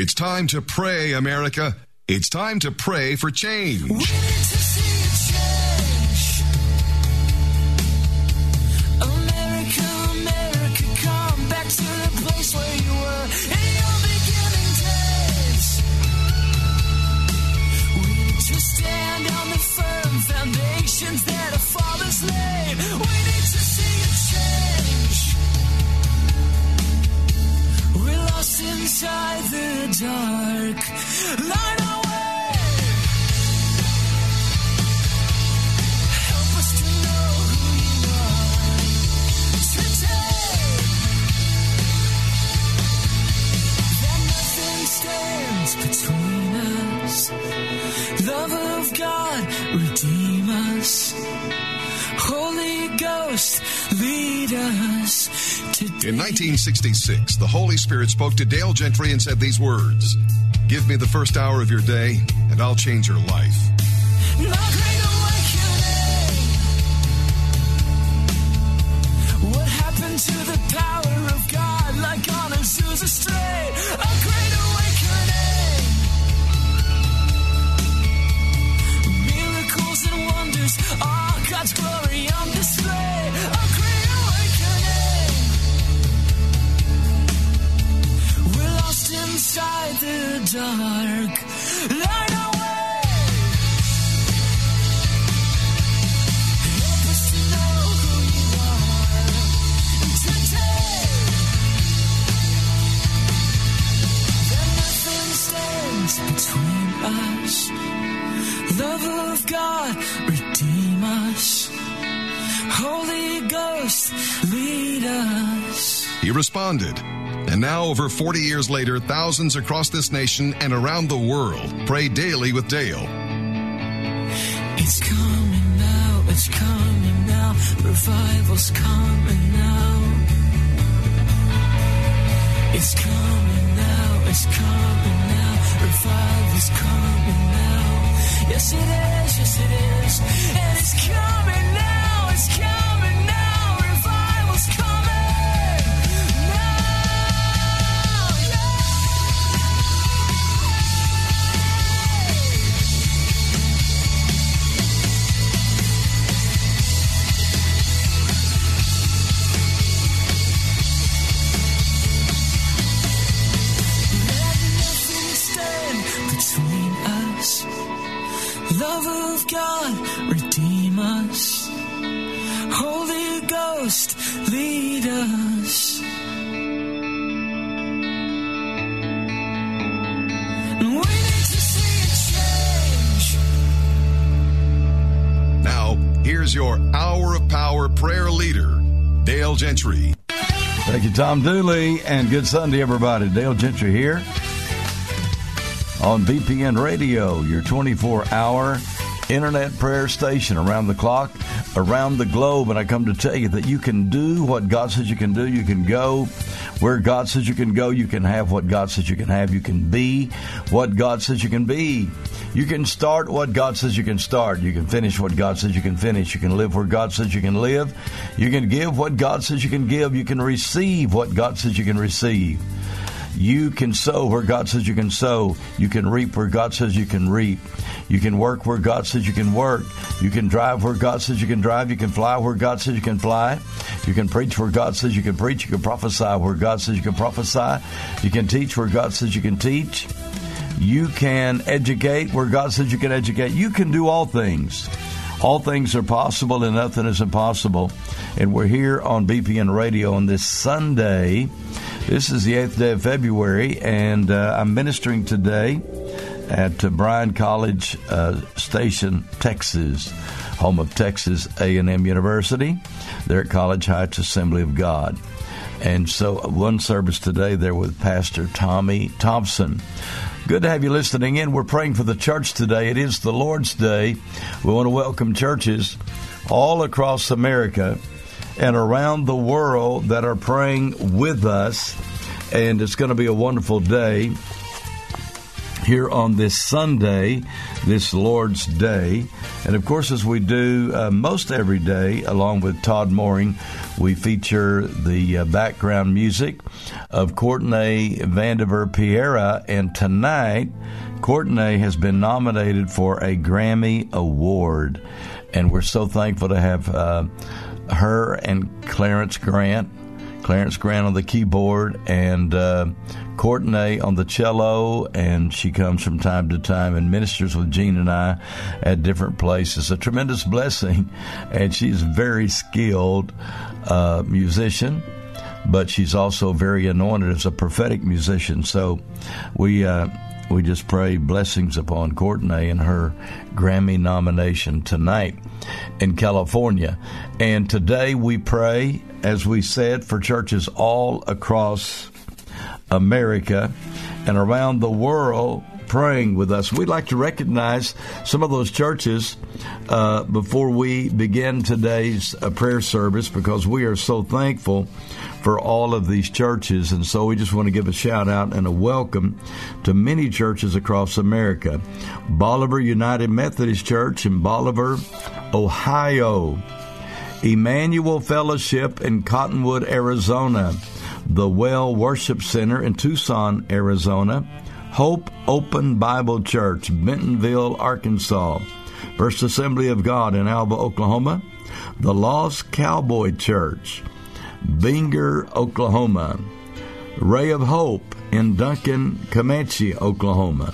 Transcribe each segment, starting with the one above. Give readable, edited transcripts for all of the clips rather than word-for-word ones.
It's time to pray, America. It's time to pray for change. We need to see a change. America, America, come back to the place where you were in your beginning days. We need to stand on the firm foundations that our fathers laid. We need to see a change. We're lost inside the dark. Light our way. Help us to know who you are today. That nothing stands between us. Love of God, redeem us. Holy Ghost, lead us today. In 1966, the Holy Spirit spoke to Dale Gentry and said these words: "Give me the first hour of your day, and I'll change your life." My great awakening. What happened to the power of God, like on Azusa Street? A great awakening. Miracles and wonders, all God's glory on display. A great awakening. We're lost inside the dark. Light our way. Help us to know who you are today. That nothing stands between us. Love of God, redeem us. Holy Ghost, lead us. He responded. And now, over 40 years later, thousands across this nation and around the world pray daily with Dale. It's coming now, it's coming now. Revival's coming now. It's coming now, it's coming now. Revival's coming now. Yes, it is, yes, it is. And it's coming now, it's coming now. Revival's coming now. Between us, love of God, redeem us. Holy Ghost, lead us. We need to see a change. Now, here's your Hour of Power prayer leader, Dale Gentry. Thank you, Tom Dooley, and good Sunday, everybody. Dale Gentry here on BPN Radio, your 24-hour internet prayer station around the clock, around the globe. And I come to tell you that you can do what God says you can do. You can go where God says you can go. You can have what God says you can have. You can be what God says you can be. You can start what God says you can start. You can finish what God says you can finish. You can live where God says you can live. You can give what God says you can give. You can receive what God says you can receive. You can sow where God says you can sow. You can reap where God says you can reap. You can work where God says you can work. You can drive where God says you can drive. You can fly where God says you can fly. You can preach where God says you can preach. You can prophesy where God says you can prophesy. You can teach where God says you can teach. You can educate where God says you can educate. You can do all things. All things are possible and nothing is impossible. And we're here on BPN Radio on this Sunday. This is the 8th day of February, and I'm ministering today at Bryan College Station, Texas, home of Texas A&M University. They're at College Heights Assembly of God. And so one service today there with Pastor Tommy Thompson. Good to have you listening in. We're praying for the church today. It is the Lord's Day. We want to welcome churches all across America and around the world that are praying with us. And it's going to be a wonderful day here on this Sunday, this Lord's Day. And of course, as we do most every day, along with Todd Mooring, we feature the background music of Courtney Vandiver Piera. And tonight, Courtney has been nominated for a Grammy Award. And we're so thankful to have her and Clarence Grant on the keyboard, and Courtney on the cello, and she comes from time to time and ministers with Gene and I at different places. A tremendous blessing, and she's a very skilled musician, but she's also very anointed as a prophetic musician. So we just pray blessings upon Courtney and her Grammy nomination tonight in California. And today we pray, as we said, for churches all across America and around the world praying with us. We'd like to recognize some of those churches before we begin today's prayer service, because we are so thankful for all of these churches. And so we just want to give a shout out and a welcome to many churches across America. Bolivar United Methodist Church in Bolivar, Ohio. Emmanuel Fellowship in Cottonwood, Arizona. The Well Worship Center in Tucson, Arizona. Hope Open Bible Church, Bentonville, Arkansas. First Assembly of God in Alva, Oklahoma. The Lost Cowboy Church, Binger, Oklahoma. Ray of Hope in Duncan, Comanche, Oklahoma.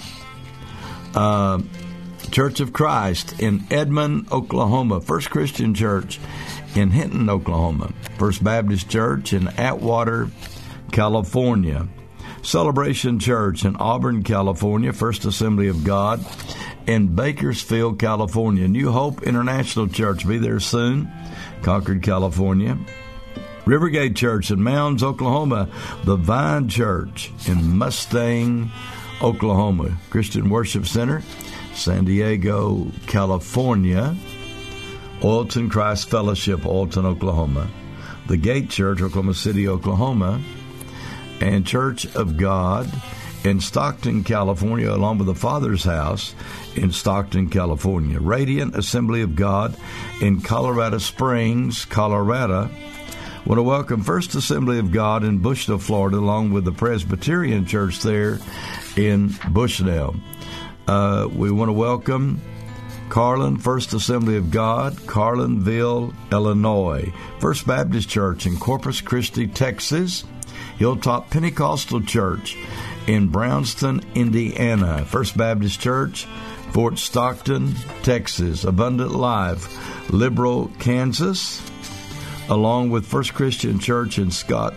Church of Christ in Edmond, Oklahoma. First Christian Church in Hinton, Oklahoma. First Baptist Church in Atwater, California. Celebration Church in Auburn, California. First Assembly of God in Bakersfield, California. New Hope International Church, be there soon, Concord, California. Rivergate Church in Mounds, Oklahoma. The Vine Church in Mustang, Oklahoma. Christian Worship Center, San Diego, California. Oilton Christ Fellowship, Oilton, Oklahoma. The Gate Church, Oklahoma City, Oklahoma. And Church of God in Stockton, California, along with the Father's House in Stockton, California. Radiant Assembly of God in Colorado Springs, Colorado. I want to welcome First Assembly of God in Bushnell, Florida, along with the Presbyterian Church there in Bushnell. We want to welcome Carlin First Assembly of God, Carlinville, Illinois. First Baptist Church in Corpus Christi, Texas. Hilltop Pentecostal Church in Brownston, Indiana. First Baptist Church, Fort Stockton, Texas. Abundant Life, Liberal, Kansas, along with First Christian Church in Scott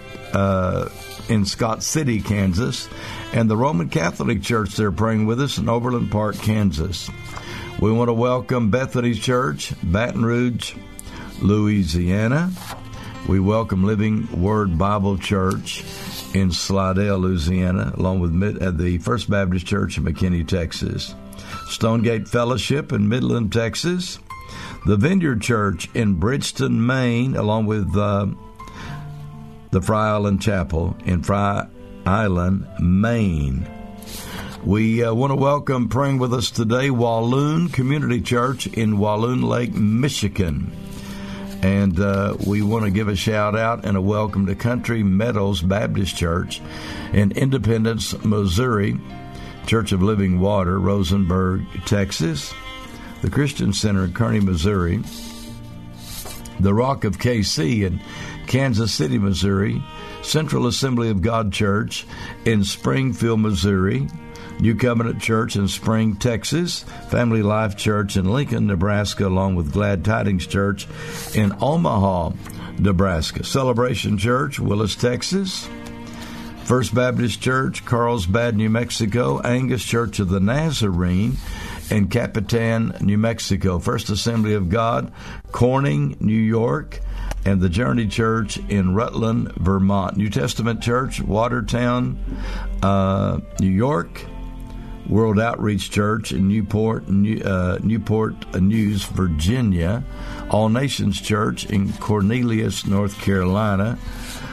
City, Kansas, and the Roman Catholic Church there praying with us in Overland Park, Kansas. We want to welcome Bethany Church, Baton Rouge, Louisiana. We welcome Living Word Bible Church in Slidell, Louisiana, along with the First Baptist Church in McKinney, Texas. Stonegate Fellowship in Midland, Texas. The Vineyard Church in Bridgeton, Maine, along with the Fry Island Chapel in Fry Island, Maine. We want to welcome, praying with us today, Walloon Community Church in Walloon Lake, Michigan. And we want to give a shout out and a welcome to Country Meadows Baptist Church in Independence, Missouri. Church of Living Water, Rosenberg, Texas. The Christian Center in Kearney, Missouri. The Rock of KC in Kansas City, Missouri. Central Assembly of God Church in Springfield, Missouri. New Covenant Church in Spring, Texas. Family Life Church in Lincoln, Nebraska, along with Glad Tidings Church in Omaha, Nebraska. Celebration Church, Willis, Texas. First Baptist Church, Carlsbad, New Mexico. Angus Church of the Nazarene in Capitan, New Mexico. First Assembly of God, Corning, New York. And the Journey Church in Rutland, Vermont. New Testament Church, Watertown, New York. World Outreach Church in Newport News, Virginia. All Nations Church in Cornelius, North Carolina.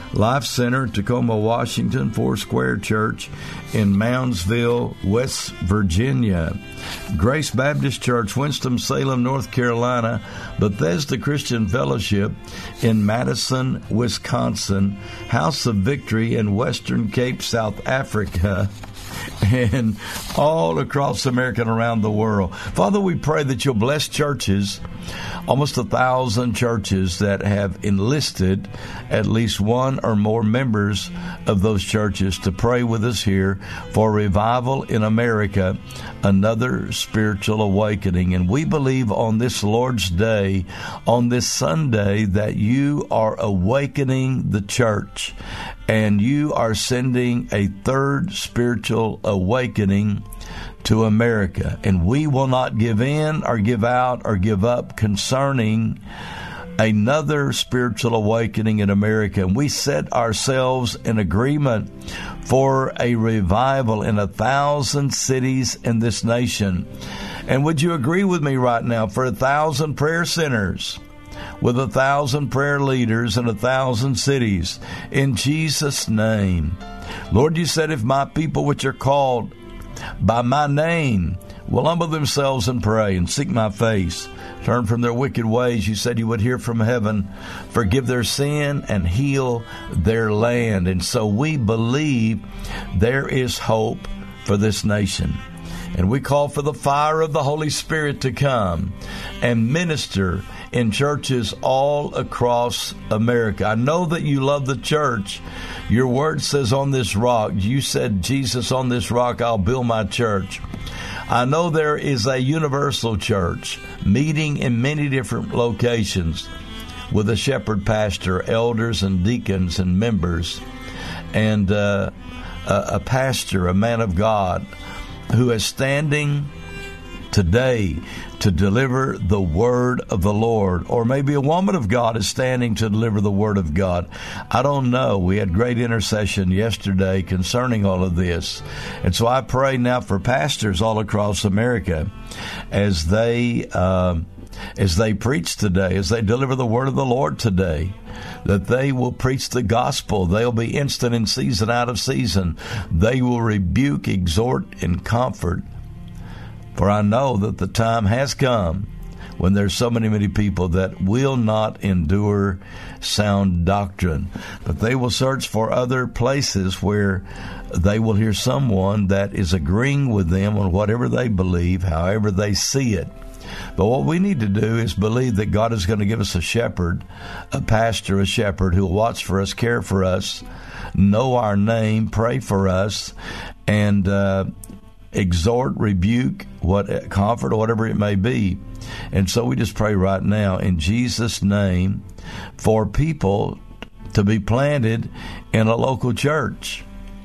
Life Center, Tacoma, Washington, Foursquare Church in Moundsville, West Virginia, Grace Baptist Church, Winston-Salem, North Carolina, Bethesda Christian Fellowship in Madison, Wisconsin, House of Victory in Western Cape, South Africa, and all across America and around the world. Father, we pray that you'll bless churches, almost 1,000 churches that have enlisted at least one or more members of those churches to pray with us here for revival in America, another spiritual awakening. And we believe on this Lord's Day, on this Sunday, that you are awakening the church and you are sending a third spiritual awakening to America. And we will not give in or give out or give up concerning another spiritual awakening in America. And we set ourselves in agreement for a revival in 1,000 cities in this nation. And would you agree with me right now for 1,000 prayer centers with 1,000 prayer leaders in 1,000 cities in Jesus' name? Lord, you said if my people which are called by my name will humble themselves and pray and seek my face, turn from their wicked ways, you said you would hear from heaven, forgive their sin, and heal their land. And so we believe there is hope for this nation. And we call for the fire of the Holy Spirit to come and minister in churches all across America. I know that you love the church. Your word says on this rock, you said, Jesus, on this rock I'll build my church. I know there is a universal church meeting in many different locations with a shepherd pastor, elders and deacons and members, and a pastor, a man of God, who is standing today to deliver the word of the Lord. Or maybe a woman of God is standing to deliver the word of God. I don't know. We had great intercession yesterday concerning all of this. And so I pray now for pastors all across America as they preach today, as they deliver the word of the Lord today, that they will preach the gospel. They'll be instant in season, out of season. They will rebuke, exhort, and comfort. For I know that the time has come when there's so many people that will not endure sound doctrine. But they will search for other places where they will hear someone that is agreeing with them on whatever they believe, however they see it. But what we need to do is believe that God is going to give us a shepherd, a pastor, a shepherd who will watch for us, care for us, know our name, pray for us, and exhort, rebuke, comfort, or whatever it may be. And so we just pray right now in Jesus' name for people to be planted in a local church.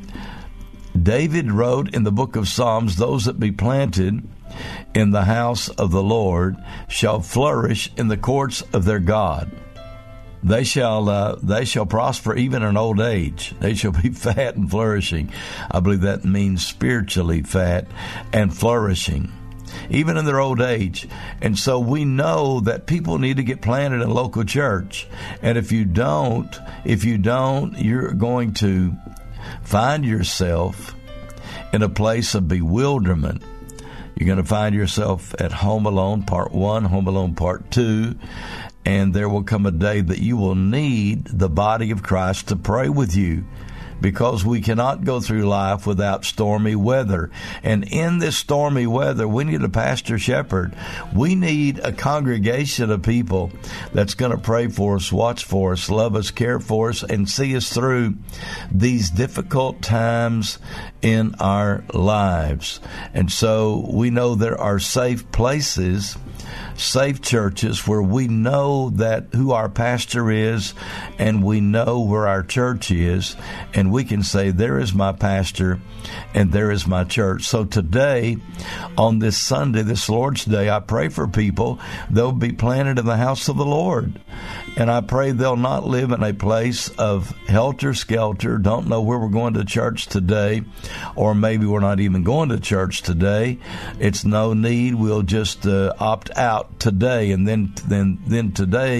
David wrote in the book of Psalms, those that be planted in the house of the Lord shall flourish in the courts of their God. They shall prosper even in old age. They shall be fat and flourishing. I believe that means spiritually fat and flourishing, even in their old age. And so we know that people need to get planted in a local church. And if you don't, you're going to find yourself in a place of bewilderment. You're going to find yourself at Home Alone Part 1, Home Alone Part 2, and there will come a day that you will need the body of Christ to pray with you, because we cannot go through life without stormy weather. And in this stormy weather, we need a pastor shepherd. We need a congregation of people that's going to pray for us, watch for us, love us, care for us, and see us through these difficult times in our lives. And so we know there are safe places, safe churches where we know that who our pastor is, and we know where our church is, and we can say, there is my pastor and there is my church. So today, on this Sunday, this Lord's Day, I pray for people. They'll be planted in the house of the Lord. And I pray they'll not live in a place of helter-skelter, don't know where we're going to church today, or maybe we're not even going to church today. It's no need. We'll just opt out today. And then today,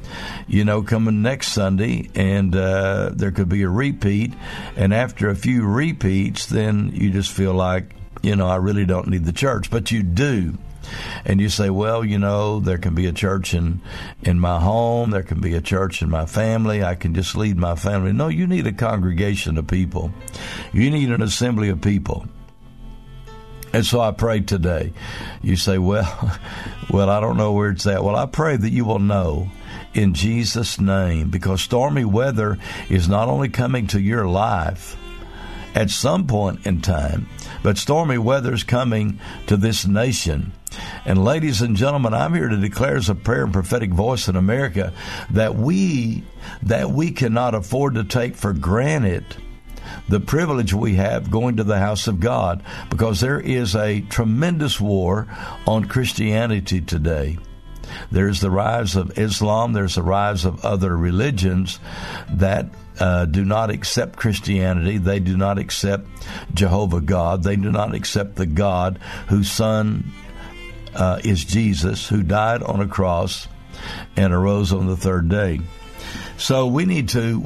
coming next Sunday, and there could be a repeat. And after a few repeats, then you just feel like, I really don't need the church. But you do. And you say, well, there can be a church in my home. There can be a church in my family. I can just lead my family. No, you need a congregation of people. You need an assembly of people. And so I pray today. You say, well, I don't know where it's at. Well, I pray that you will know in Jesus' name, because stormy weather is not only coming to your life at some point in time, but stormy weather is coming to this nation. And ladies and gentlemen, I'm here to declare as a prayer and prophetic voice in America that we cannot afford to take for granted the privilege we have going to the house of God, because there is a tremendous war on Christianity today. There's the rise of Islam. There's the rise of other religions that do not accept Christianity. They do not accept Jehovah God. They do not accept the God whose Son is Jesus, who died on a cross and arose on the third day. So we need to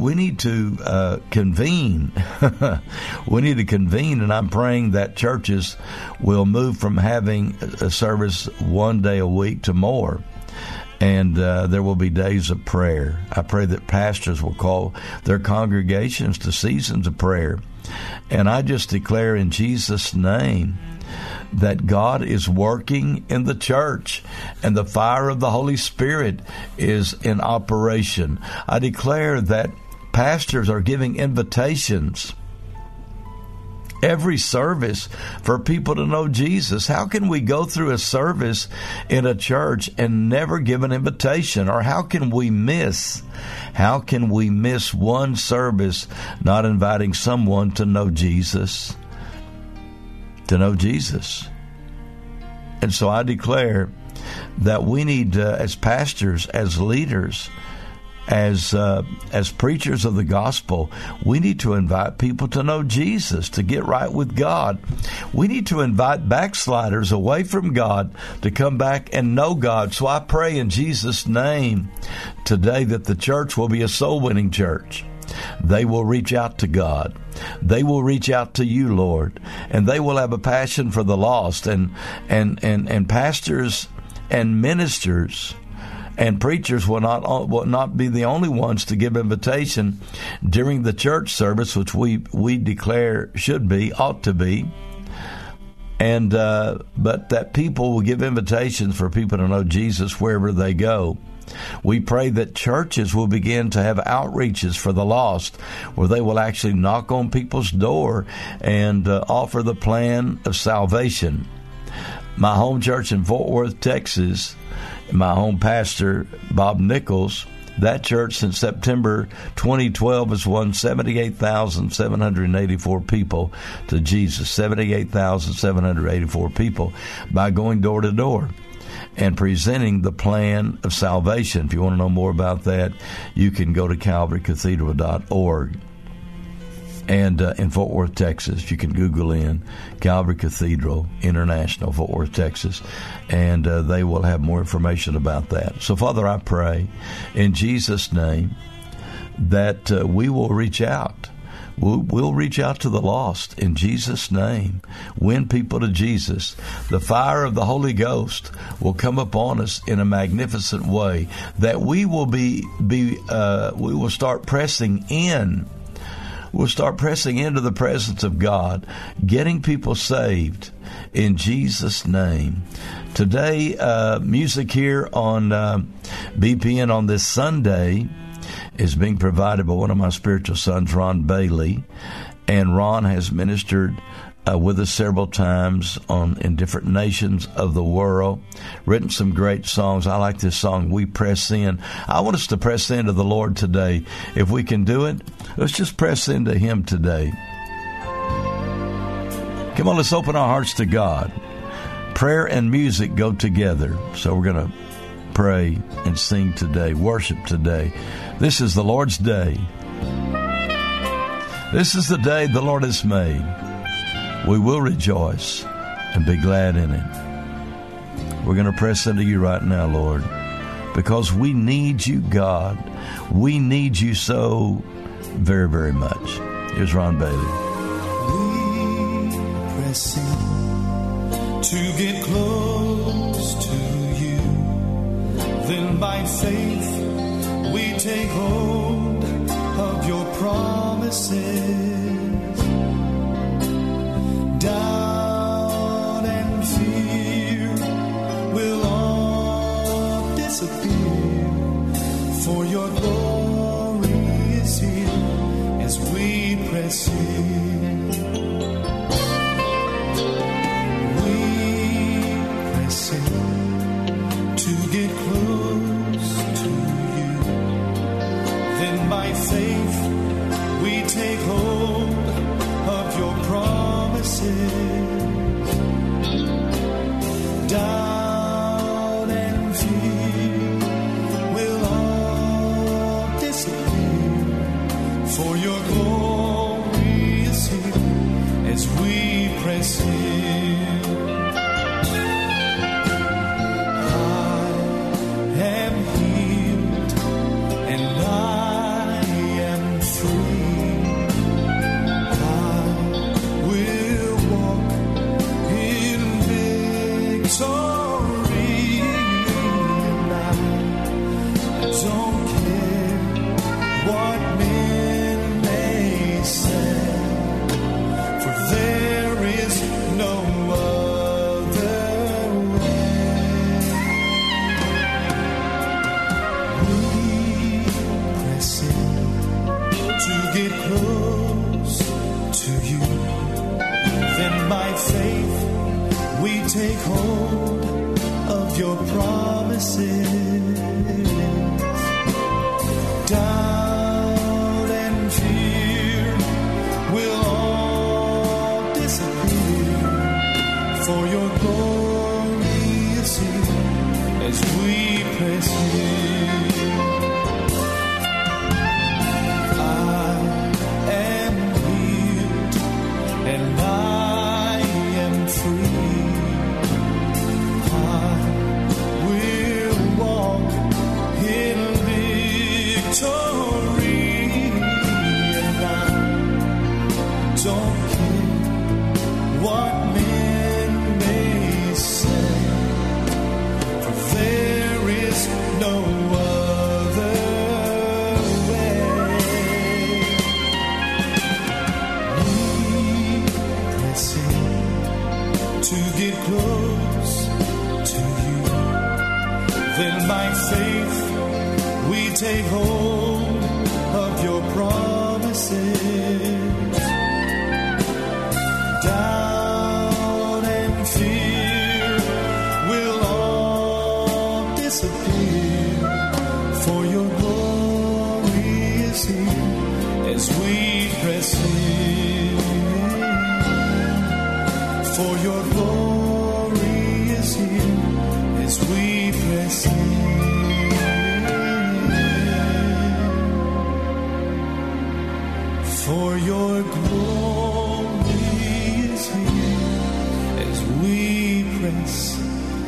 convene. We need to convene, and I'm praying that churches will move from having a service one day a week to more. And there will be days of prayer. I pray that pastors will call their congregations to seasons of prayer. And I just declare in Jesus' name that God is working in the church and the fire of the Holy Spirit is in operation. I declare that pastors are giving invitations every service for people to know Jesus. How can we go through a service in a church and never give an invitation? Or how can we miss one service not inviting someone to know Jesus? And so I declare that we need, as pastors, as leaders, as preachers of the gospel, we need to invite people to know Jesus, to get right with God. We need to invite backsliders away from God to come back and know God. So I pray in Jesus' name today that the church will be a soul-winning church. They will reach out to God. They will reach out to you, Lord, and they will have a passion for the lost. And pastors and ministers and preachers will not be the only ones to give invitation during the church service, which we declare ought to be. And but that people will give invitations for people to know Jesus wherever they go. We pray that churches will begin to have outreaches for the lost, where they will actually knock on people's door and offer the plan of salvation. My home church in Fort Worth, Texas, my home pastor, Bob Nichols, that church since September 2012 has won 78,784 people to Jesus, 78,784 people by going door to door and presenting the plan of salvation. If you want to know more about that, you can go to calvarycathedral.org. And in Fort Worth, Texas, you can Google in Calvary Cathedral International, Fort Worth, Texas, and they will have more information about that. So, Father, I pray in Jesus' name that we will reach out. We'll reach out to the lost in Jesus' name. Win people to Jesus. The fire of the Holy Ghost will come upon us in a magnificent way. That we will we will start pressing in. We'll start pressing into the presence of God, getting people saved in Jesus' name. Today, music here on BPN on this Sunday is being provided by one of my spiritual sons, Ron Bailey. And Ron has ministered with us several times in different nations of the world, written some great songs. I like this song, We Press In. I want us to press into the Lord today. If we can do it, let's just press into Him today. Come on, let's open our hearts to God. Prayer and music go together. So we're going to pray and sing today, worship today. This is the Lord's day. This is the day the Lord has made. We will rejoice and be glad in it. We're going to press into you right now, Lord. because we need you, God. We need you so very, very much. Here's Ron Bailey. We press in to get close to you. Then by faith we take hold of your promises. Doubt and fear will all disappear, for your glory is here as we press in. We press in to get close to you. Then by faith we take hold of your promises. Doubt and fear will all disappear, for your glory is here as we press in. I am healed and I am free. I will walk in victory, and I don't care what men may say, for there is no other way. We press in to get close to you. Then by faith we take hold of your promises. Doubt and fear will all disappear, for your glory is here as we press in. I am healed and I am free. I will walk in victory, and I don't care what men may say, for there is no other way. We press in to get close to you. Then by faith we take hold of your promises. Doubt and fear will all disappear, for your glory is here as we press in. For your glory is here as we press in. For your glory is here as we press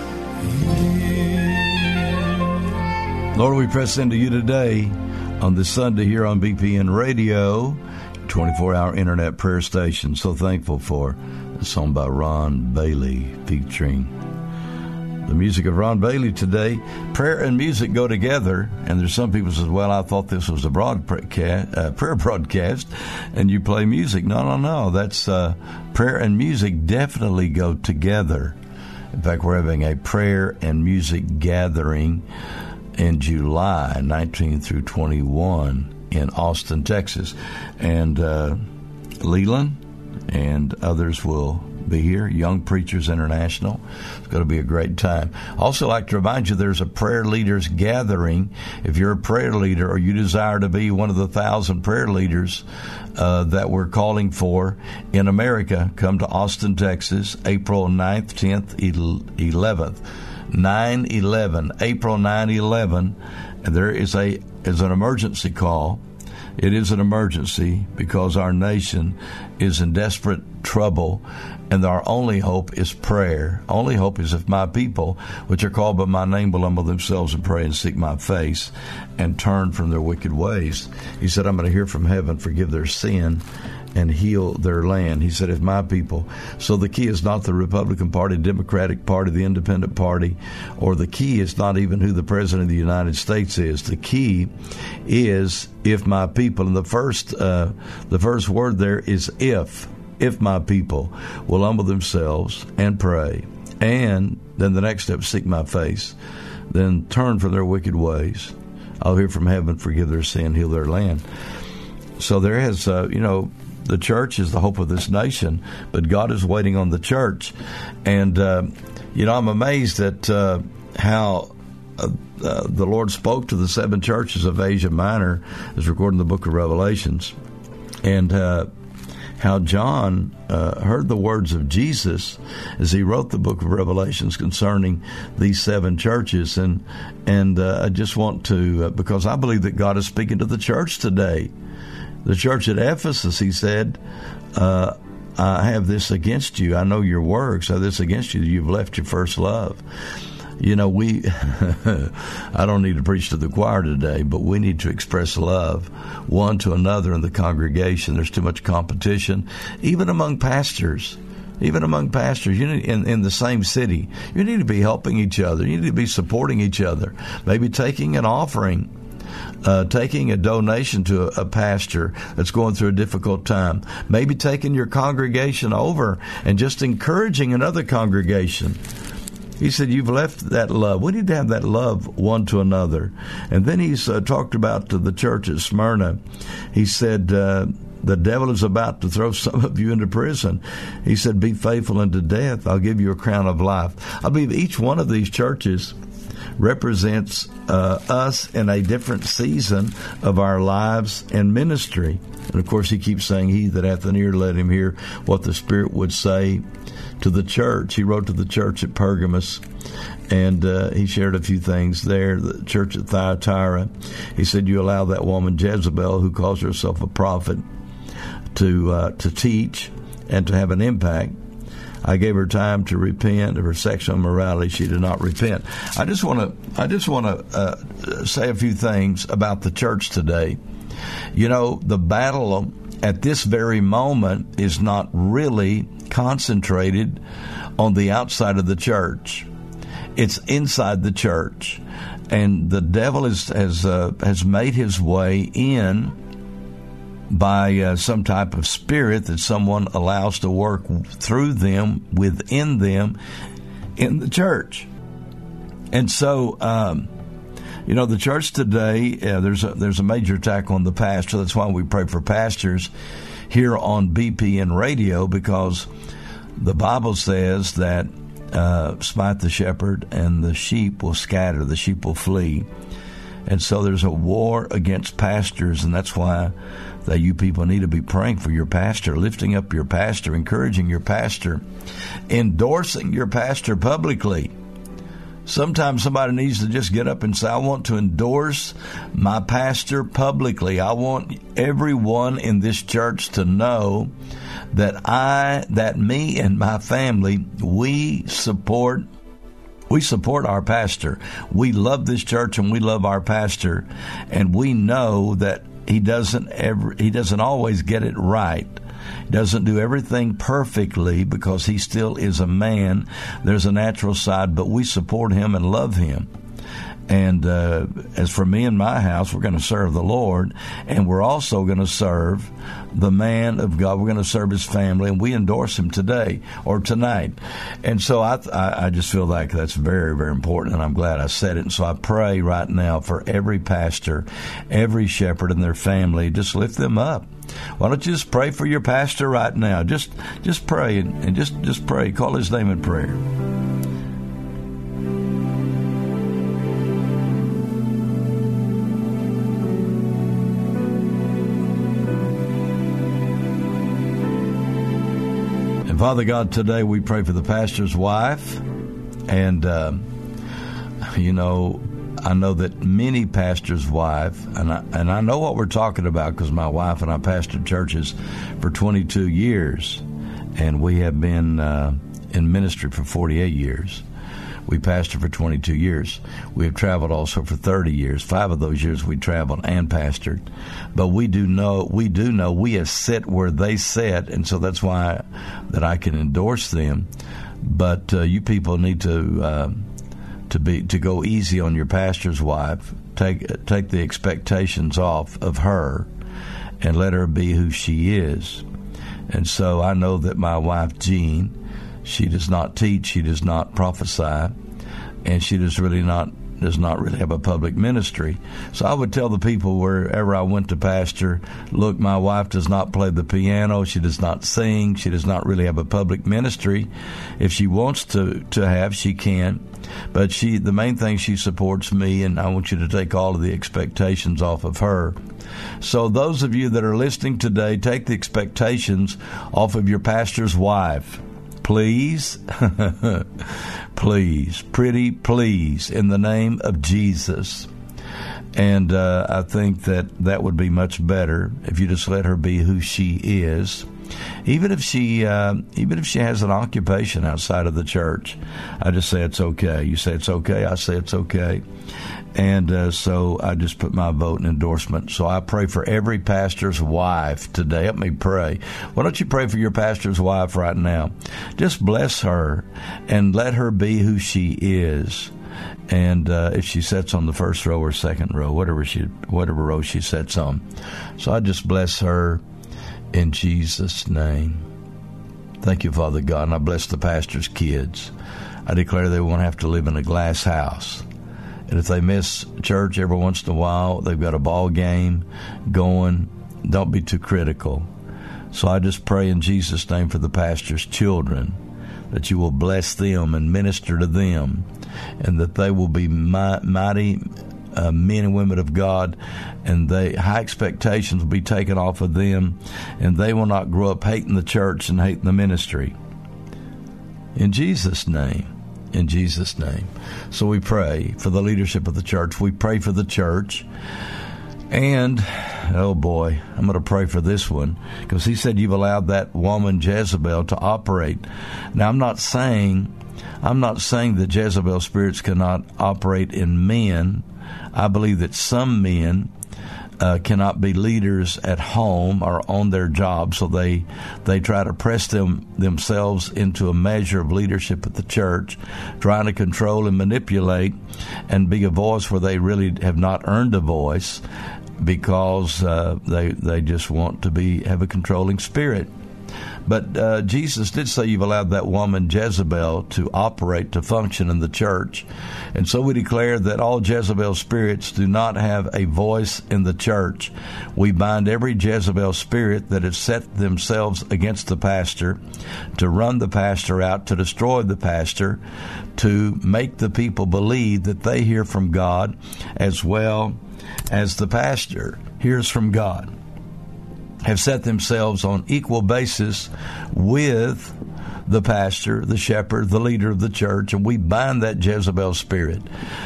in. Lord, we press into you today on this Sunday here on BPN Radio, 24-hour internet prayer station. So thankful for a song by Ron Bailey featuring the music of Ron Bailey today. Prayer and music go together, and there's some people who say, well, I thought this was a prayer broadcast, and you play music. No. That's prayer and music definitely go together. In fact, we're having a prayer and music gathering in July 19 through 21 in Austin, Texas. And Leland and others will be here, Young Preachers International. It's going to be a great time. Also like to remind you, there's a prayer leaders gathering. If you're a prayer leader or you desire to be one of the 1,000 prayer leaders that we're calling for in America, come to Austin, Texas, April 9th, 10th, 11th. 9/11, April 9/11, and there is an emergency call. It is an emergency because our nation is in desperate trouble, and our only hope is prayer. Only hope is if my people, which are called by my name, will humble themselves and pray and seek my face and turn from their wicked ways. He said, I'm going to hear from heaven, forgive their sin, and heal their land. He said, if my people. So the key is not the Republican Party, Democratic Party, the Independent Party, or the key is not even who the President of the United States is. The key is if my people. And the first word there is if. If my people will humble themselves and pray, and then the next step, seek my face, then turn from their wicked ways, I'll hear from heaven, forgive their sin, heal their land. So there has, the church is the hope of this nation, but God is waiting on the church. And, I'm amazed at how the Lord spoke to the 7 churches of Asia Minor, as recorded in the book of Revelations, and how John heard the words of Jesus as he wrote the book of Revelations concerning these 7 churches. And I just want to, because I believe that God is speaking to the church today. The church at Ephesus, he said, I have this against you. I know your works. I have this against you. You've left your first love. I don't need to preach to the choir today, but we need to express love one to another in the congregation. There's too much competition, even among pastors. Even among pastors, you need, in the same city, you need to be helping each other. You need to be supporting each other. Maybe taking an offering, taking a donation to a pastor that's going through a difficult time. Maybe taking your congregation over and just encouraging another congregation. He said, you've left that love. We need to have that love one to another. And then he's talked about to the church at Smyrna. He said, the devil is about to throw some of you into prison. He said, be faithful unto death. I'll give you a crown of life. I believe each one of these churches represents us in a different season of our lives and ministry. And, of course, he keeps saying, he that hath an ear, let him hear what the Spirit would say to the church. He wrote to the church at Pergamos, and he shared a few things there. The church at Thyatira, he said, you allow that woman Jezebel, who calls herself a prophet, to teach and to have an impact. I gave her time to repent of her sexual immorality. She did not repent. I just want to say a few things about the church today. The battle at this very moment is not really concentrated on the outside of the church. It's inside the church, and the devil has made his way in by some type of spirit that someone allows to work through them, within them, in the church. And so, the church today, there's a major attack on the pastor. That's why we pray for pastors here on BPN Radio, because the Bible says that smite the shepherd and the sheep will scatter, the sheep will flee. And so there's a war against pastors, and that's why that you people need to be praying for your pastor, lifting up your pastor, encouraging your pastor, endorsing your pastor publicly. Sometimes somebody needs to just get up and say, I want to endorse my pastor publicly. I want everyone in this church to know that me and my family, we support our pastor. We love this church and we love our pastor, and we know that he doesn't always get it right. He doesn't do everything perfectly because he still is a man. There's a natural side, but we support him and love him. And as for me and my house, we're going to serve the Lord, and we're also going to serve the man of God. We're going to serve his family, and we endorse him today or tonight. And so I just feel like that's very, very important, and I'm glad I said it. And so I pray right now for every pastor, every shepherd and their family. Just lift them up. Why don't you just pray for your pastor right now? Just pray and just pray. Call his name in prayer. Father God, today we pray for the pastor's wife, and I know that many pastors' wives, and I know what we're talking about because my wife and I pastored churches for 22 years, and we have been in ministry for 48 years. We pastored for 22 years. We have traveled also for 30 years. 5 of those years we traveled and pastored. But we do know we have sat where they sat, and so that's why that I can endorse them. But you people need to go easy on your pastor's wife. Take the expectations off of her and let her be who she is. And so I know that my wife, Jean, she does not teach, she does not prophesy, and she does not really have a public ministry. So I would tell the people wherever I went to pastor, look, my wife does not play the piano, she does not sing, she does not really have a public ministry. If she wants to have, she can. But the main thing, she supports me, and I want you to take all of the expectations off of her. So those of you that are listening today, take the expectations off of your pastor's wife. Please, please, pretty please, in the name of Jesus. And I think that would be much better if you just let her be who she is. Even if she has an occupation outside of the church, I just say it's okay. You say it's okay, I say it's okay. And so I just put my vote and endorsement. So I pray for every pastor's wife today. Help me pray. Why don't you pray for your pastor's wife right now? Just bless her and let her be who she is. And if she sits on the first row or second row, whatever row she sits on. So I just bless her in Jesus' name. Thank you, Father God. And I bless the pastor's kids. I declare they won't have to live in a glass house. And if they miss church every once in a while, they've got a ball game going, don't be too critical. So I just pray in Jesus' name for the pastor's children, that you will bless them and minister to them, and that they will be mighty men and women of God, and high expectations will be taken off of them, and they will not grow up hating the church and hating the ministry. In Jesus' name. In Jesus' name. So we pray for the leadership of the church. We pray for the church. And, oh boy, I'm going to pray for this one, because he said you've allowed that woman Jezebel to operate. Now, I'm not saying that Jezebel spirits cannot operate in men. I believe that some men cannot be leaders at home or on their job, so they try to press themselves into a measure of leadership at the church, trying to control and manipulate and be a voice where they really have not earned a voice, because they just want to have a controlling spirit. But Jesus did say you've allowed that woman Jezebel to operate, to function in the church. And so we declare that all Jezebel spirits do not have a voice in the church. We bind every Jezebel spirit that has set themselves against the pastor, to run the pastor out, to destroy the pastor, to make the people believe that they hear from God as well as the pastor hears from God, have set themselves on equal basis with the pastor, the shepherd, the leader of the church, and we bind that Jezebel spirit,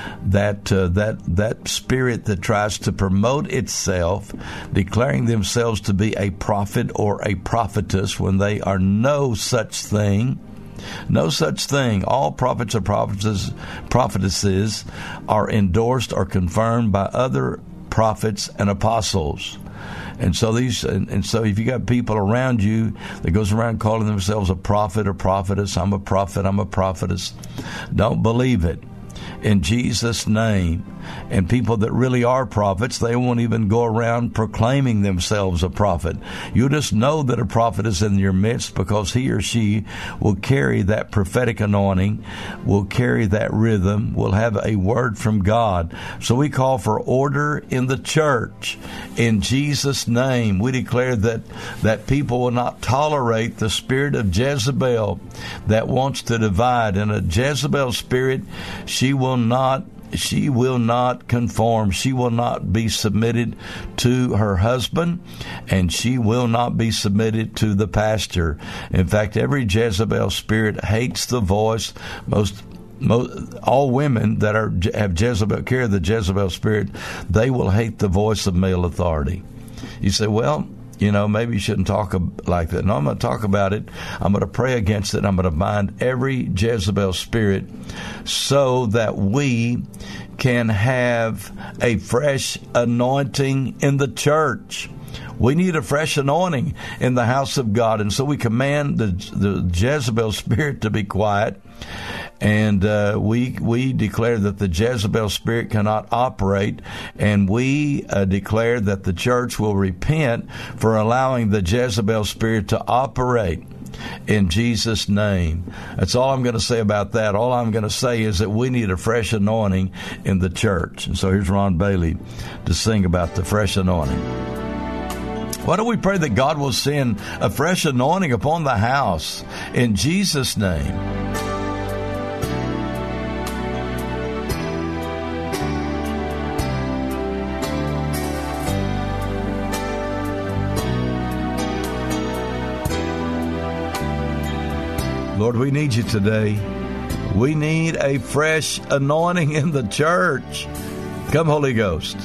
that spirit that tries to promote itself, declaring themselves to be a prophet or a prophetess when they are no such thing. No such thing. All prophets or prophetesses are endorsed or confirmed by other prophets and apostles. And so if you got people around you that goes around calling themselves a prophet or prophetess, I'm a prophet, I'm a prophetess, don't believe it. In Jesus' name. And people that really are prophets, they won't even go around proclaiming themselves a prophet. You just know that a prophet is in your midst, because he or she will carry that prophetic anointing, will carry that rhythm, will have a word from God. So we call for order in the church. In Jesus' name, we declare that people will not tolerate the spirit of Jezebel that wants to divide. And a Jezebel spirit, she will not conform. She will not be submitted to her husband, and she will not be submitted to the pastor. In fact, every Jezebel spirit hates the voice. all women that have Jezebel, carry the Jezebel spirit, they will hate the voice of male authority. You say, well, maybe you shouldn't talk like that. No, I'm going to talk about it. I'm going to pray against it. I'm going to bind every Jezebel spirit so that we can have a fresh anointing in the church. We need a fresh anointing in the house of God. And so we command the Jezebel spirit to be quiet. And we declare that the Jezebel spirit cannot operate. And we declare that the church will repent for allowing the Jezebel spirit to operate. In Jesus' name. That's all I'm going to say about that. All I'm going to say is that we need a fresh anointing in the church. And so here's Ron Bailey to sing about the fresh anointing. Why don't we pray that God will send a fresh anointing upon the house in Jesus' name? Lord, we need you today. We need a fresh anointing in the church. Come, Holy Ghost.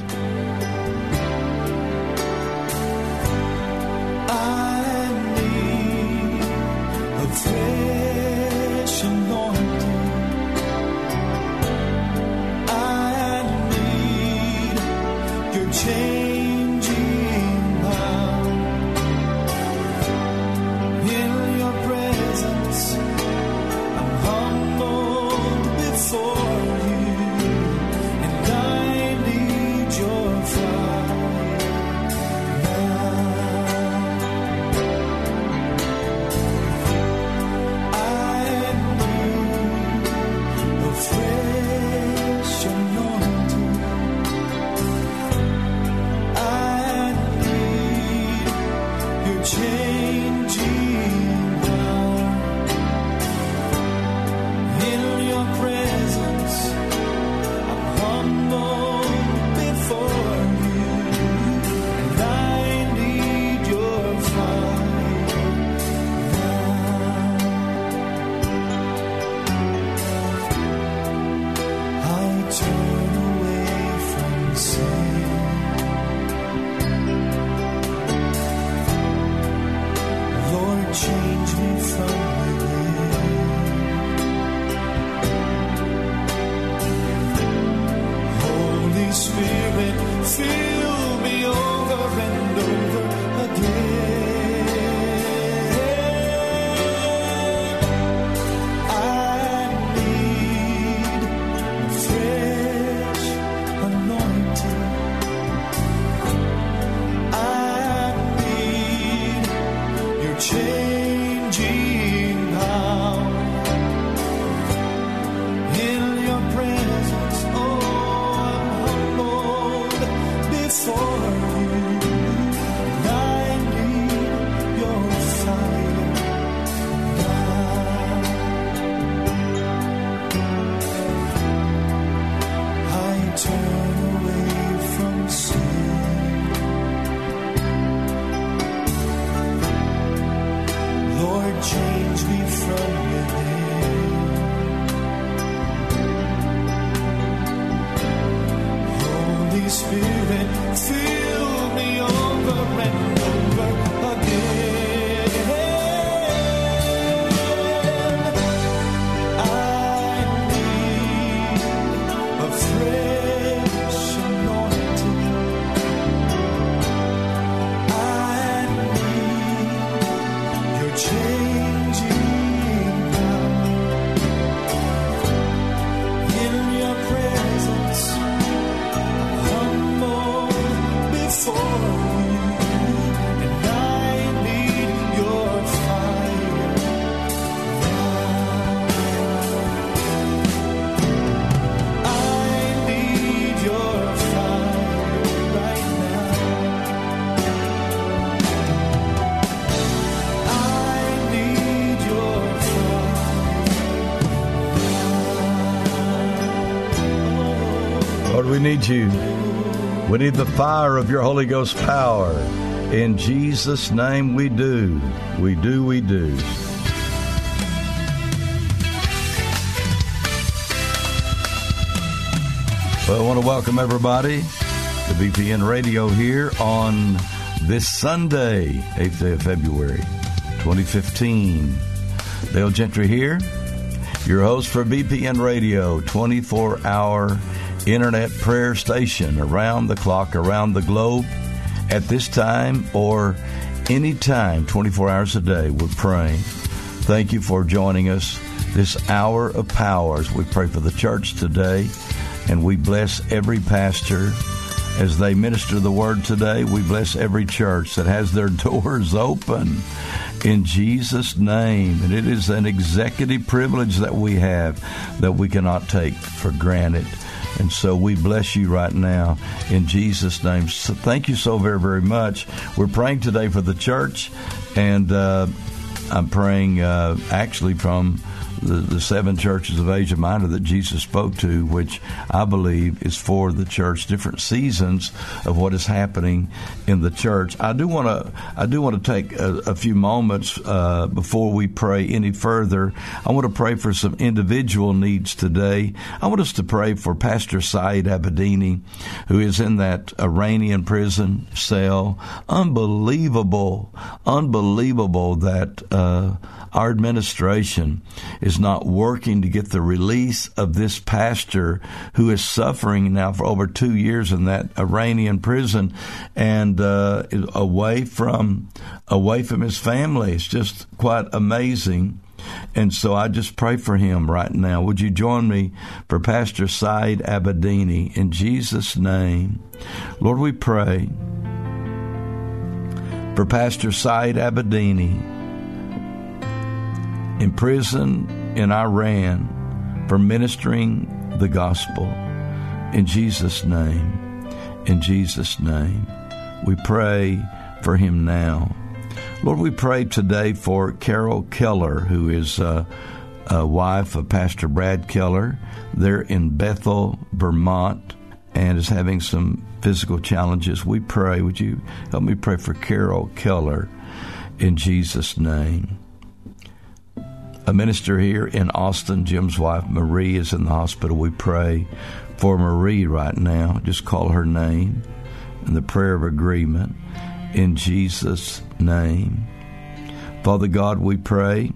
We need you. We need the fire of your Holy Ghost power. In Jesus' name we do. We do. Well, I want to welcome everybody to BPN Radio here on this Sunday, 8th day of February, 2015. Dale Gentry here, your host for BPN Radio, 24-hour internet prayer station around the clock, around the globe, at this time or any time, 24 hours a day. We're praying. Thank you for joining us this hour of power as we pray for the church today. And we bless every pastor as they minister the word today. We bless every church that has their doors open in Jesus' name. And it is an executive privilege that we have that we cannot take for granted. And so we bless you right now in Jesus' name. So thank you so very, very much. We're praying today for the church, and I'm praying actually from the 7 churches of Asia Minor that Jesus spoke to, which I believe is for the church, different seasons of what is happening in the church. I do want to take a few moments before we pray any further. I want to pray for some individual needs today. I want us to pray for Pastor Saeed Abedini, who is in that Iranian prison cell. Unbelievable that our administration is not working to get the release of this pastor who is suffering now for over 2 years in that Iranian prison and away from his family. It's just quite amazing. And so I just pray for him right now. Would you join me for Pastor Saeed Abedini in Jesus' name? Lord, we pray for Pastor Saeed Abedini, in prison in Iran for ministering the gospel. In Jesus' name, we pray for him now. Lord, we pray today for Carol Keller, who is a wife of Pastor Brad Keller. They're in Bethel, Vermont, and is having some physical challenges. We pray, would you help me pray for Carol Keller in Jesus' name. A minister here in Austin, Jim's wife, Marie, is in the hospital. We pray for Marie right now. Just call her name in the prayer of agreement in Jesus' name. Father God, we pray.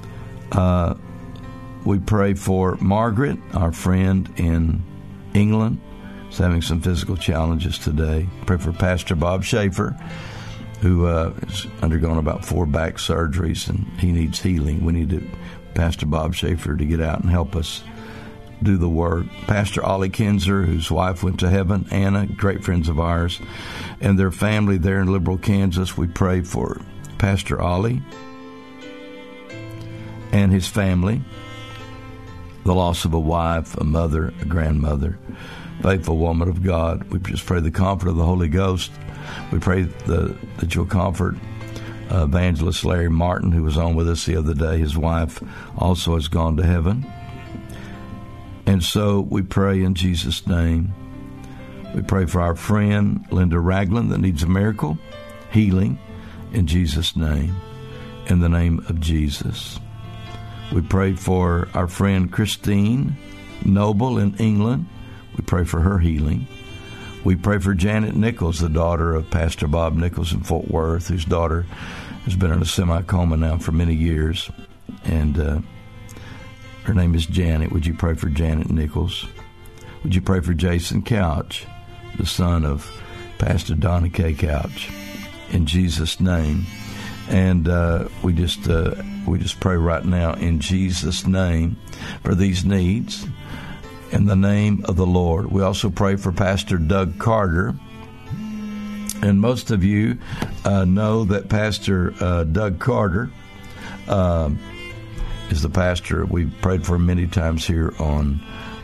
We pray for Margaret, our friend in England. She's having some physical challenges today. Pray for Pastor Bob Schaefer, who has undergone about 4 back surgeries, and he needs healing. We need Pastor Bob Schaefer to get out and help us do the work. Pastor Ollie Kinzer, whose wife went to heaven, Anna, great friends of ours, and their family there in Liberal, Kansas. We pray for Pastor Ollie and his family, the loss of a wife, a mother, a grandmother, faithful woman of God. We just pray the comfort of the Holy Ghost. We pray that you'll comfort Evangelist Larry Martin, who was on with us the other day. His wife also has gone to heaven. And so we pray in Jesus' name. We pray for our friend Linda Ragland that needs a miracle, healing in Jesus' name, in the name of Jesus. We pray for our friend Christine Noble in England. We pray for her healing. We pray for Janet Nichols, the daughter of Pastor Bob Nichols in Fort Worth, whose daughter has been in a semi-coma now for many years. And her name is Janet. Would you pray for Janet Nichols? Would you pray for Jason Couch, the son of Pastor Donna K. Couch, in Jesus' name? And we just pray right now in Jesus' name for these needs. In the name of the Lord. We also pray for Pastor Doug Carter. And most of you know that Pastor Doug Carter is the pastor we've prayed for many times here on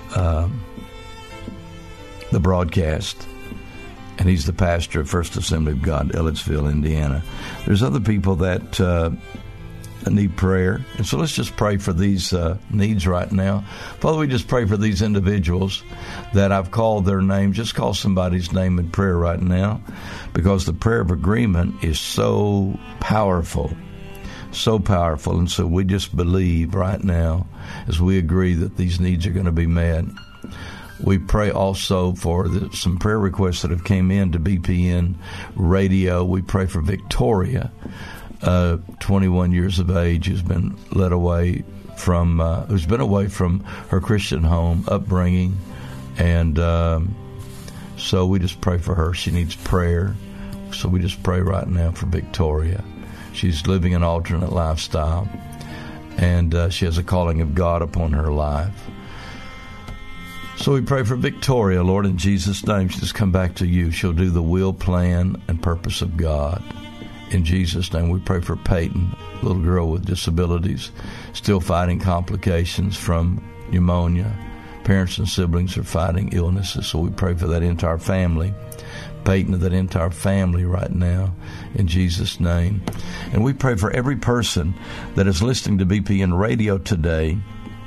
the broadcast. And he's the pastor of First Assembly of God, Ellettsville, Indiana. There's other people that need prayer. And so let's just pray for these needs right now. Father, we just pray for these individuals that I've called their name. Just call somebody's name in prayer right now, because the prayer of agreement is so powerful. So powerful. And so we just believe right now, as we agree that these needs are going to be met. We pray also for some prayer requests that have came in to BPN Radio. We pray for Victoria, 21 years of age, who's been led away from, who's been away from her Christian home upbringing, and so we just pray for her. She needs prayer, so we just pray right now for Victoria. She's living an alternate lifestyle, and she has a calling of God upon her life. So we pray for Victoria, Lord, in Jesus' name. She'll just come back to you. She'll do the will, plan, and purpose of God. In Jesus' name, we pray for Peyton, a little girl with disabilities, still fighting complications from pneumonia. Parents and siblings are fighting illnesses, so we pray for that entire family. Peyton, that entire family right now, in Jesus' name. And we pray for every person that is listening to BPN Radio today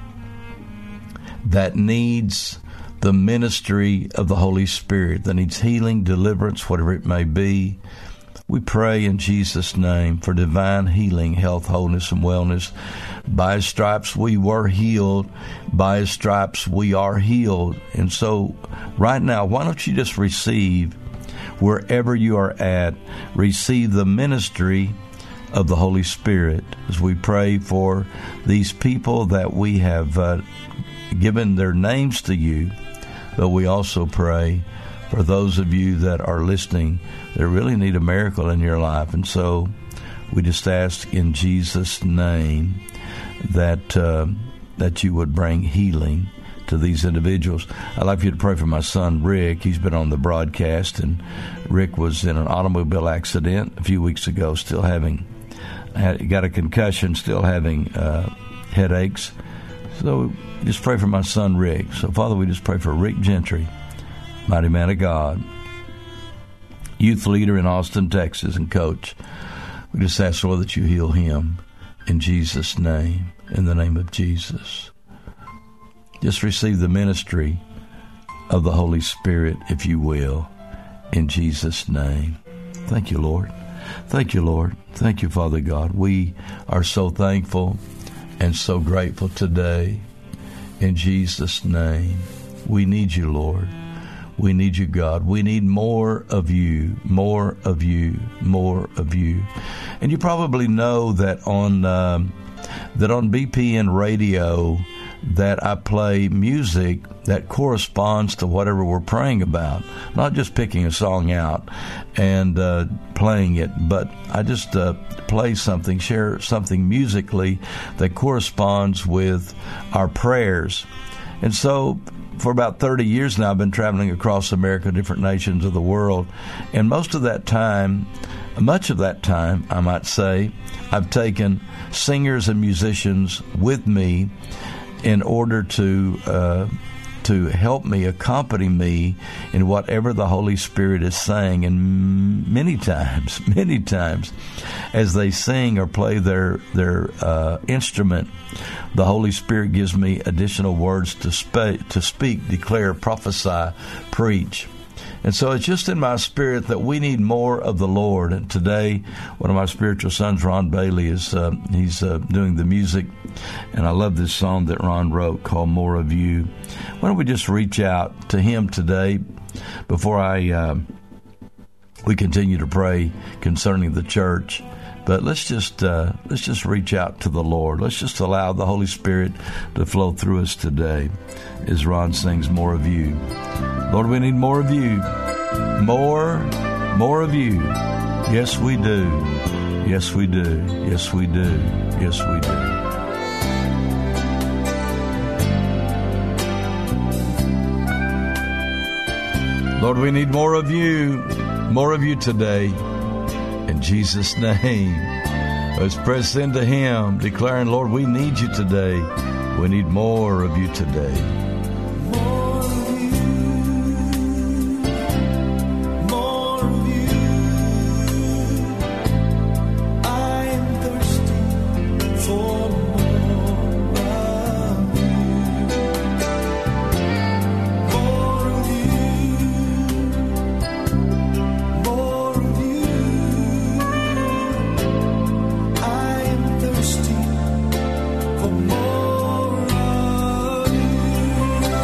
that needs the ministry of the Holy Spirit, that needs healing, deliverance, whatever it may be. We pray in Jesus' name for divine healing, health, wholeness, and wellness. By His stripes we were healed. By His stripes we are healed. And so right now, why don't you just receive, wherever you are at, receive the ministry of the Holy Spirit as we pray for these people that we have given their names to you, but we also pray for those of you that are listening that really need a miracle in your life. And so we just ask in Jesus' name that you would bring healing to these individuals. I'd like for you to pray for my son, Rick. He's been on the broadcast, and Rick was in an automobile accident a few weeks ago, got a concussion, still having headaches. So just pray for my son, Rick. So, Father, we just pray for Rick Gentry, mighty man of God, youth leader in Austin, Texas, and coach. We just ask, Lord, that you heal him in Jesus' name, in the name of Jesus. Just receive the ministry of the Holy Spirit, if you will, in Jesus' name. Thank you, Lord. Thank you, Lord. Thank you, Father God. We are so thankful and so grateful today. In Jesus' name, we need you, Lord. We need you, God. We need more of you, more of you, more of you. And you probably know that on BPN Radio, that I play music that corresponds to whatever we're praying about. Not just picking a song out and playing it, but I just play something, share something musically that corresponds with our prayers. And so for about 30 years now, I've been traveling across America, different nations of the world. And much of that time, I might say, I've taken singers and musicians with me in order to help me, accompany me in whatever the Holy Spirit is saying. And many times, as they sing or play their instrument, the Holy Spirit gives me additional words to speak, declare, prophesy, preach. And so it's just in my spirit that we need more of the Lord. And today, one of my spiritual sons, Ron Bailey, is he's doing the music. And I love this song that Ron wrote called More of You. Why don't we just reach out to him today before we continue to pray concerning the church. But let's just reach out to the Lord. Let's just allow the Holy Spirit to flow through us today as Ron sings More of You. Lord, we need more of you. More of you. Yes, we do. Yes, we do. Yes, we do. Yes, we do. Lord, we need more of you today. In Jesus' name, let's press into Him, declaring, Lord, we need you today. We need more of you today. For more of you.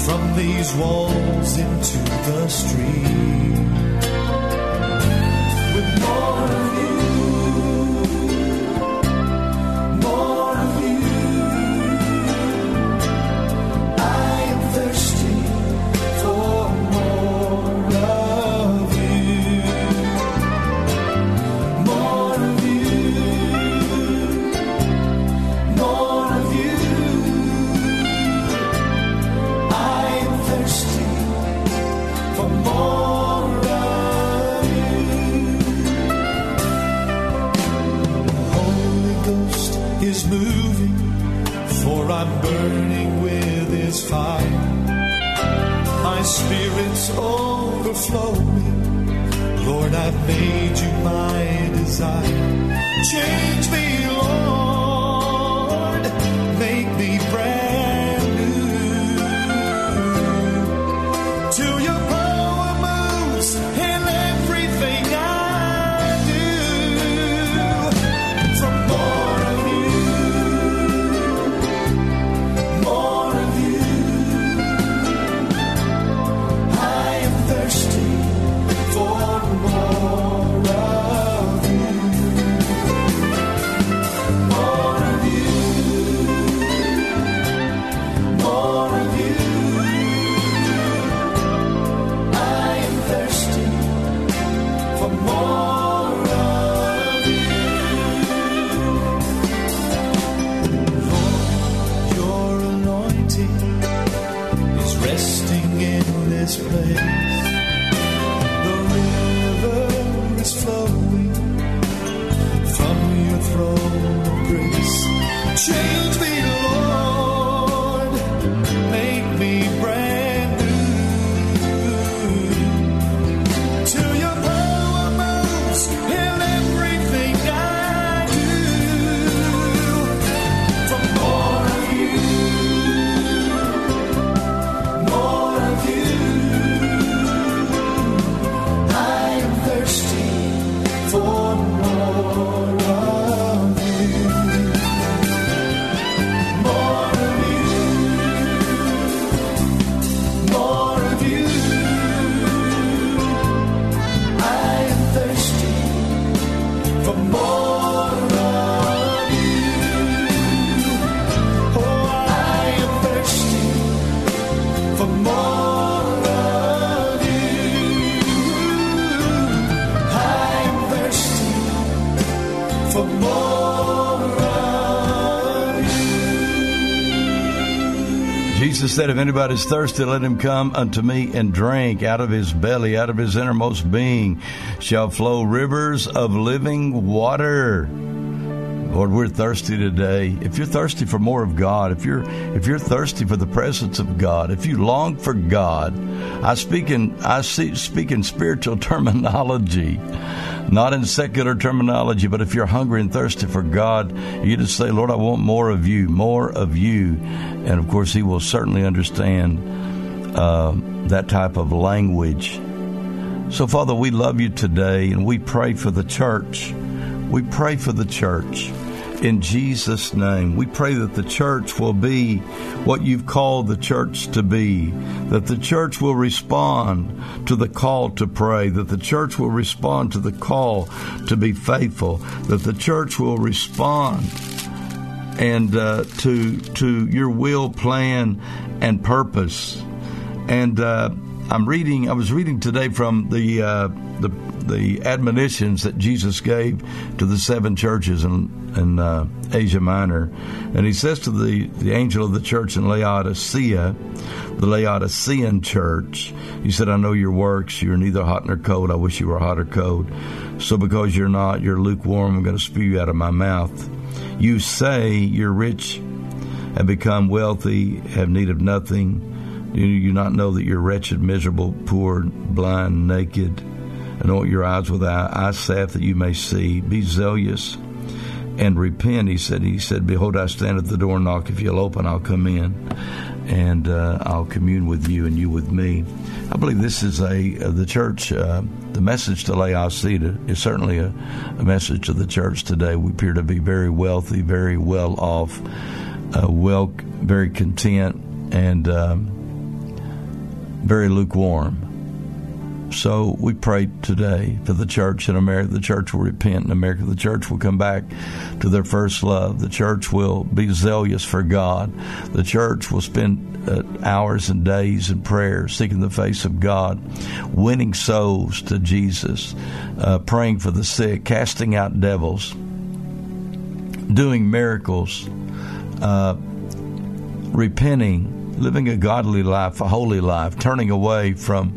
from these walls into the street. With more of you, more of you, I am thirsty for more of you. More of you, more of you. I am thirsty for more of you. The Holy Ghost is moving, for I'm burning with His fire. My spirit's overflowing. Lord, I've made you my desire. Change me, Lord. Make me brand new. Till your power moves in everything I do. For more of you, more of you. I am thirsty for more of you. More of you, more of you. I am thirsty for more of you. Lord, your anointing is resting in this place. The river is flowing from your throne of grace. Change me, Lord. Make me brand new. Till your power moves in everything I do. For more of you, more of you. I am thirsty for more of you. More of you, more of you. I am thirsty for more of you. Oh, I am thirsty for more of you. I am thirsty for more of you. Jesus said, if anybody's thirsty, let him come unto me and drink. Out of his belly, out of his innermost being, shall flow rivers of living water. Lord, we're thirsty today. If you're thirsty for more of God, if you're thirsty for the presence of God, if you long for God, I speak in spiritual terminology, not in secular terminology, but if you're hungry and thirsty for God, you just say, Lord, I want more of you, more of you. And of course, He will certainly understand that type of language. So, Father, we love you today, and we pray for the church. We pray for the church. In Jesus' name, we pray that the church will be what you've called the church to be, that the church will respond to the call to pray, that the church will respond to the call to be faithful, that the church will respond and to your will, plan, and purpose. And I was reading today from the admonitions that Jesus gave to the 7 churches in Asia Minor. And he says to the angel of the church in Laodicea, the Laodicean church, he said, I know your works. You're neither hot nor cold. I wish you were hot or cold. So because you're not, you're lukewarm, I'm going to spew you out of my mouth. You say you're rich and become wealthy, have need of nothing. Do you not know that you're wretched, miserable, poor, blind, naked? Anoint your eyes with eye salve that you may see. Be zealous and repent. He said, behold, I stand at the door and knock. If you'll open, I'll come in and I'll commune with you and you with me. I believe this is the church, the message to Laodicea is certainly a message to the church today. We appear to be very wealthy, very well off, very content, and very lukewarm. So we pray today for the church in America. The church will repent in America. The church will come back to their first love. The church will be zealous for God. The church will spend hours and days in prayer, seeking the face of God, winning souls to Jesus, praying for the sick, casting out devils, doing miracles, repenting, living a godly life, a holy life, turning away from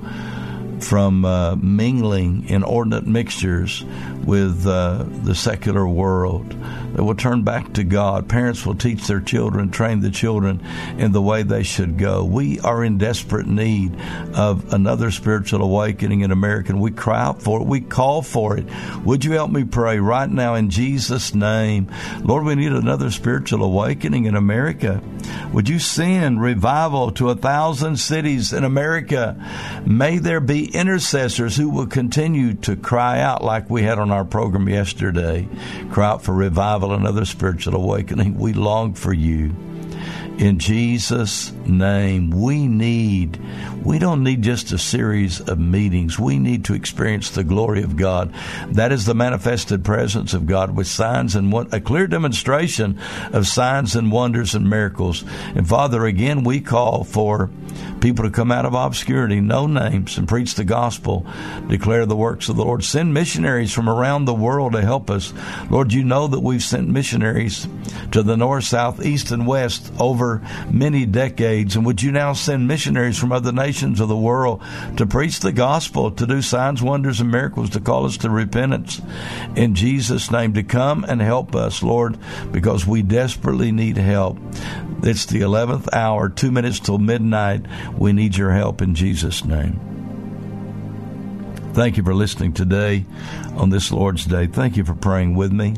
mingling inordinate mixtures with the secular world. They will turn back to God. Parents will teach their children, train the children in the way they should go. We are in desperate need of another spiritual awakening in America, and we cry out for it. We call for it. Would you help me pray right now in Jesus' name? Lord, we need another spiritual awakening in America. Would you send revival to 1,000 cities in America? May there be intercessors who will continue to cry out like we had on our program yesterday. Cry out for revival, another spiritual awakening. We long for you. In Jesus' name, we don't need just a series of meetings. We need to experience the glory of God. That is the manifested presence of God with signs and a clear demonstration of signs and wonders and miracles. And Father, again, we call for people to come out of obscurity, know names, and preach the gospel, declare the works of the Lord. Send missionaries from around the world to help us. Lord, you know that we've sent missionaries to the north, south, east, and west over many decades. And would you now send missionaries from other nations of the world to preach the gospel, to do signs, wonders, and miracles, to call us to repentance in Jesus' name, to come and help us, Lord, because we desperately need help. It's the 11th hour, 2 minutes till midnight. We need your help in Jesus' name. Thank you for listening today on this Lord's Day. Thank you for praying with me.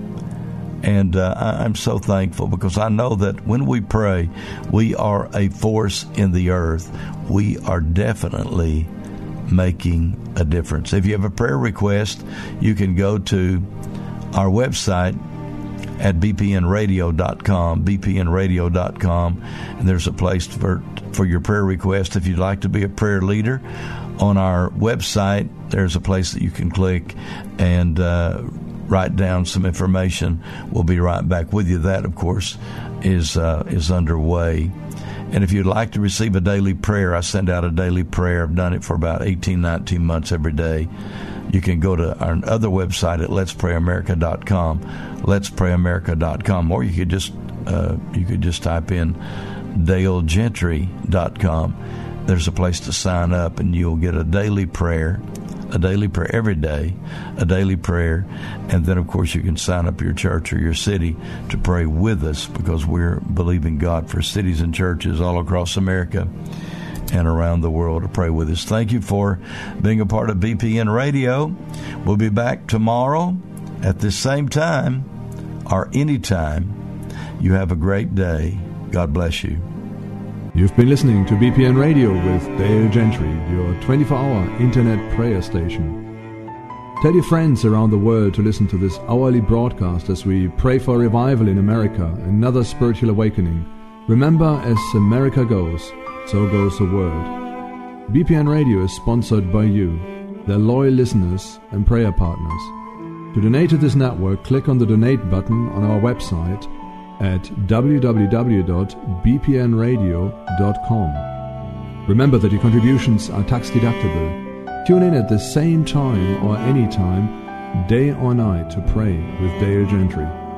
And I'm so thankful because I know that when we pray, we are a force in the earth. We are definitely making a difference. If you have a prayer request, you can go to our website at bpnradio.com, bpnradio.com, and there's a place for your prayer request. If you'd like to be a prayer leader, on our website, there's a place that you can click and write down some information. We'll be right back with you. That, of course, is underway. And if you'd like to receive a daily prayer, I send out a daily prayer. I've done it for about 18, 19 months every day. You can go to our other website at letsprayamerica.com, letsprayamerica.com, or you could just type in DaleGentry.com. There's a place to sign up, and you'll get a daily prayer every day, a daily prayer. And then, of course, you can sign up your church or your city to pray with us, because we're believing God for cities and churches all across America and around the world to pray with us. Thank you for being a part of BPN Radio. We'll be back tomorrow at this same time or anytime. You have a great day. God bless you. You've been listening to BPN Radio with Dale Gentry, your 24-hour internet prayer station. Tell your friends around the world to listen to this hourly broadcast as we pray for revival in America, another spiritual awakening. Remember, as America goes, so goes the world. BPN Radio is sponsored by you, their loyal listeners and prayer partners. To donate to this network, click on the donate button on our website at www.bpnradio.com. Remember that your contributions are tax deductible. Tune in at the same time or any time, day or night, to pray with Dale Gentry.